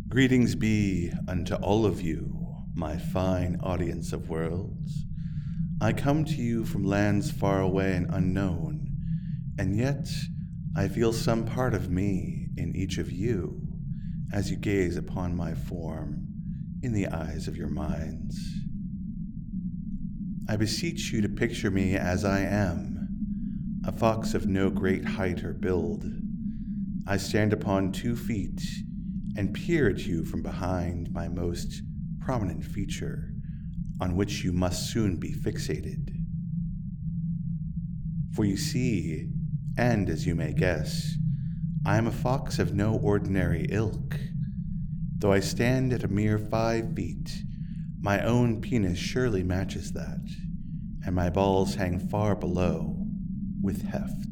Greetings be unto all of you, my fine audience of worlds. I come to you from lands far away and unknown, and yet I feel some part of me in each of you as you gaze upon my form in the eyes of your minds. I beseech you to picture me as I am, a fox of no great height or build. I stand upon 2 feet and peer at you from behind my most prominent feature, on which you must soon be fixated. For you see, and as you may guess, I am a fox of no ordinary ilk. Though I stand at a mere 5 feet, my own penis surely matches that, and my balls hang far below with heft.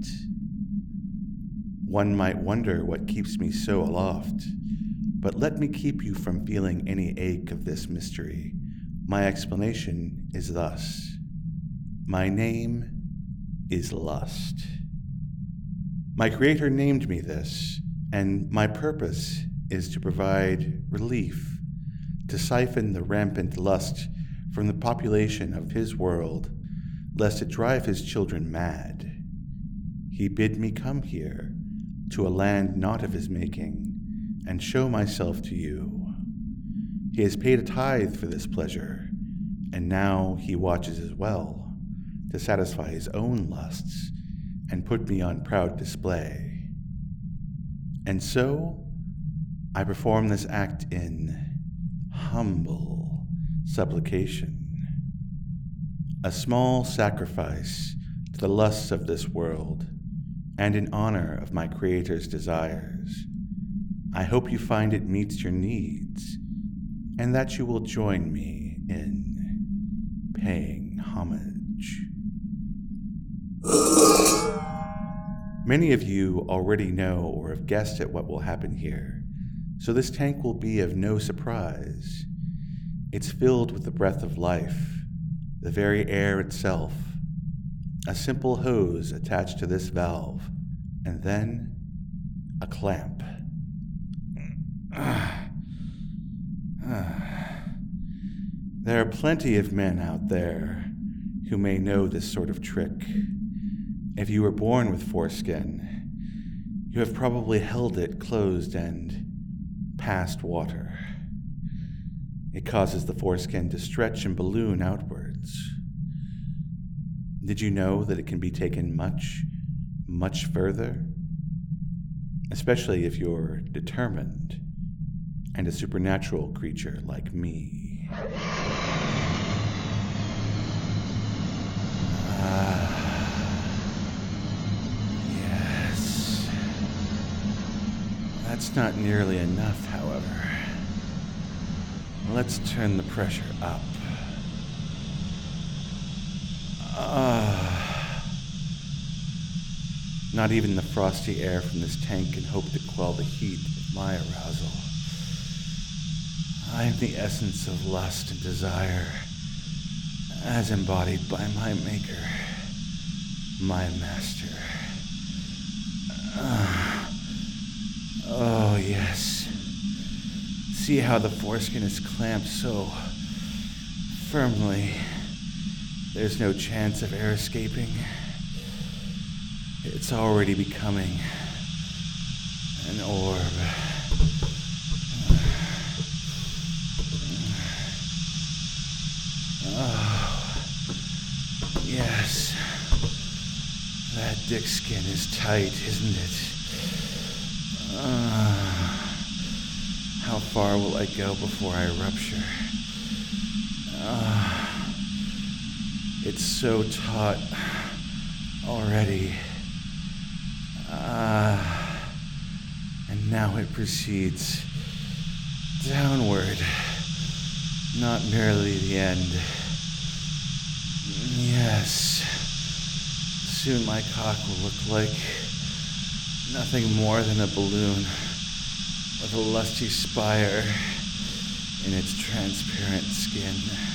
One might wonder what keeps me so aloft, but let me keep you from feeling any ache of this mystery. My explanation is thus. My name is Lust. My creator named me this, and my purpose is to provide relief, to siphon the rampant lust from the population of his world, lest it drive his children mad. He bid me come here, to a land not of his making, and show myself to you. He has paid a tithe for this pleasure, and now he watches as well, to satisfy his own lusts, and put me on proud display. And so, I perform this act in humble supplication, a small sacrifice to the lusts of this world, and in honor of my Creator's desires. I hope you find it meets your needs, and that you will join me in paying homage. Many of you already know or have guessed at what will happen here, so this tank will be of no surprise. It's filled with the breath of life, the very air itself, a simple hose attached to this valve, and then a clamp. There are plenty of men out there who may know this sort of trick. If you were born with foreskin, you have probably held it closed and passed water. It causes the foreskin to stretch and balloon outwards. Did you know that it can be taken much, much further? Especially if you're determined and a supernatural creature like me. Yes. That's not nearly enough, however. Let's turn the pressure up. Not even the frosty air from this tank can hope to quell the heat of my arousal. I am the essence of lust and desire, as embodied by my maker, my master. Oh, yes. See how the foreskin is clamped so firmly. There's no chance of air escaping. It's already becoming an orb. Oh, yes. That dick skin is tight, isn't it? How far will I go before I rupture? It's so taut already. And now it proceeds downward, not merely the end. Yes, soon my cock will look like nothing more than a balloon with a lusty spire in its transparent skin.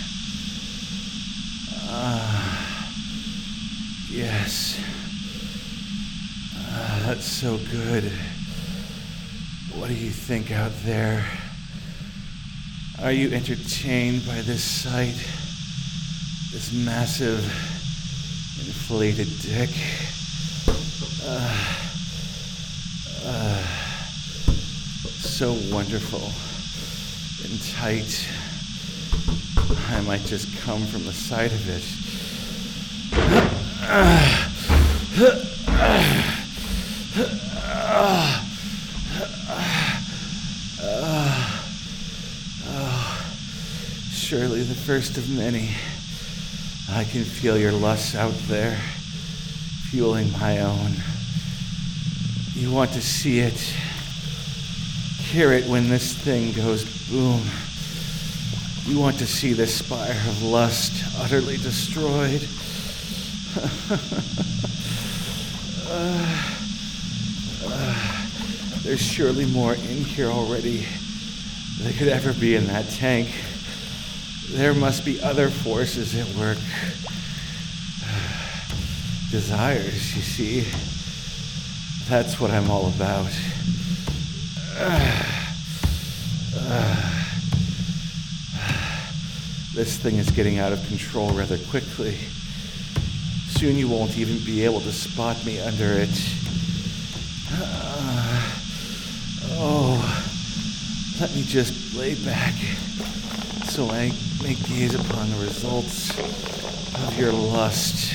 Yes. That's so good. What do you think out there? Are you entertained by this sight? This massive, inflated dick? So wonderful and tight. I might just come from the sight of it. Surely the first of many. I can feel your lusts out there, fueling my own. You want to see it, hear it when this thing goes boom. You want to see this spire of lust utterly destroyed. There's surely more in here already than could ever be in that tank. There must be other forces at work. Desires, you see. That's what I'm all about. This thing is getting out of control rather quickly. Soon you won't even be able to spot me under it. Let me just lay back so I may gaze upon the results of your lust.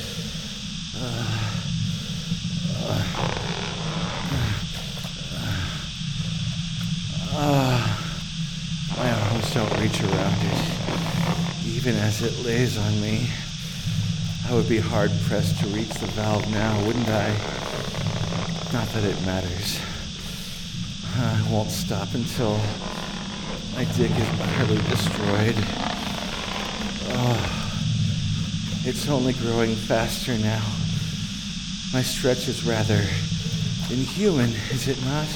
My arms don't reach around it. Even as it lays on me, I would be hard-pressed to reach the valve now, wouldn't I? Not that it matters. I won't stop until my dick is utterly destroyed. It's only growing faster now. My stretch is rather inhuman, is it not?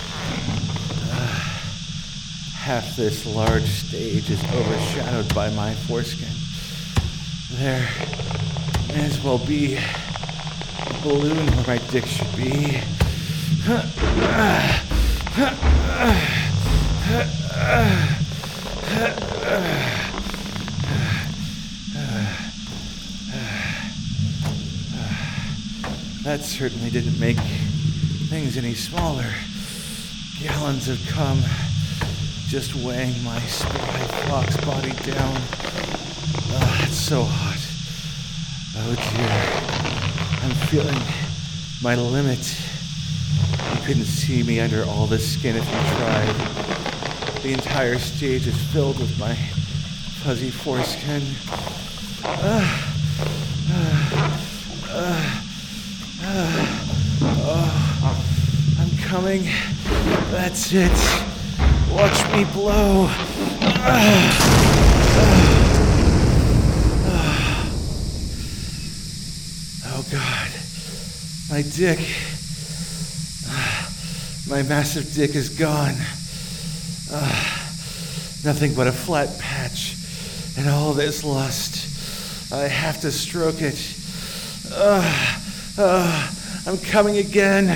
Half this large stage is overshadowed by my foreskin. There may as well be a balloon where my dick should be. That certainly didn't make things any smaller. Gallons of cum just weighing my spry fox body down. It's so hot. Oh dear. I'm feeling my limit. You couldn't see me under all this skin if you tried. The entire stage is filled with my fuzzy foreskin. I'm coming. That's it. Watch me blow. Oh God. My dick. My massive dick is gone. Nothing but a flat patch. And all this lust. I have to stroke it. I'm coming again.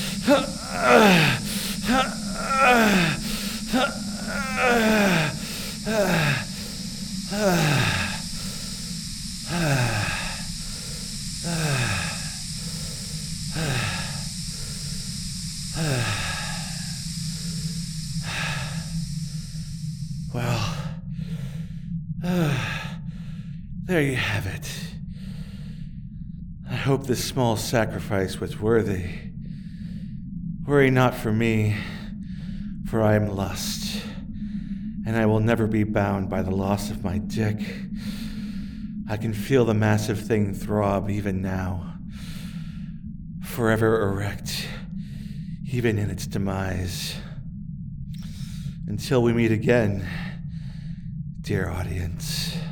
Well, there you have it. I hope this small sacrifice was worthy. Worry not for me, for I am lust, and I will never be bound by the loss of my dick. I can feel the massive thing throb even now, forever erect, even in its demise. Until we meet again, dear audience.